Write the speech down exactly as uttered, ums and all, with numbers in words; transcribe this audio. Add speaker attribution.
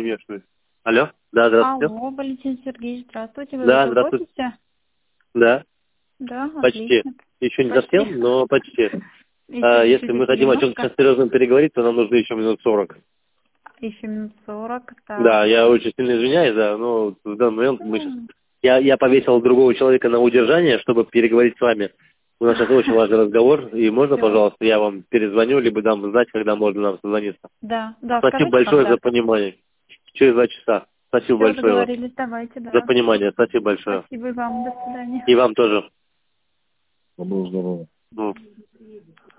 Speaker 1: вешают. Алло? Да, здравствуйте.
Speaker 2: Алло, Валентин Сергеевич, здравствуйте. Вы
Speaker 1: Да,
Speaker 2: уже в
Speaker 1: здравствуйте.
Speaker 2: офисе?
Speaker 1: Да,
Speaker 2: Да,
Speaker 1: почти.
Speaker 2: отлично.
Speaker 1: Еще не
Speaker 2: Почти.
Speaker 1: совсем, но почти.
Speaker 2: Еще
Speaker 1: А, если
Speaker 2: чуть-чуть,
Speaker 1: мы
Speaker 2: еще
Speaker 1: хотим о чем-то
Speaker 2: немножко.
Speaker 1: сейчас серьезном переговорить, то нам нужно еще минут сорок.
Speaker 2: Еще минут сорок,
Speaker 1: Да,
Speaker 2: так.
Speaker 1: я очень сильно извиняюсь, да, но в данный момент мы сейчас...
Speaker 2: М.
Speaker 1: Я, я повесил другого человека на удержание, чтобы переговорить с вами. У нас сейчас очень важный разговор, и можно,
Speaker 2: Всё.
Speaker 1: пожалуйста, я вам перезвоню, либо дам знать, когда можно нам созвониться.
Speaker 2: Да, да,
Speaker 1: Спасибо
Speaker 2: скажите,
Speaker 1: большое
Speaker 2: когда.
Speaker 1: за понимание. Через два часа. Спасибо
Speaker 2: Все,
Speaker 1: большое вам.
Speaker 2: договорились, давайте,
Speaker 1: За
Speaker 2: да.
Speaker 1: понимание. Спасибо большое.
Speaker 2: Спасибо и вам, до свидания.
Speaker 1: И вам тоже. Доброго здоровья. Ну.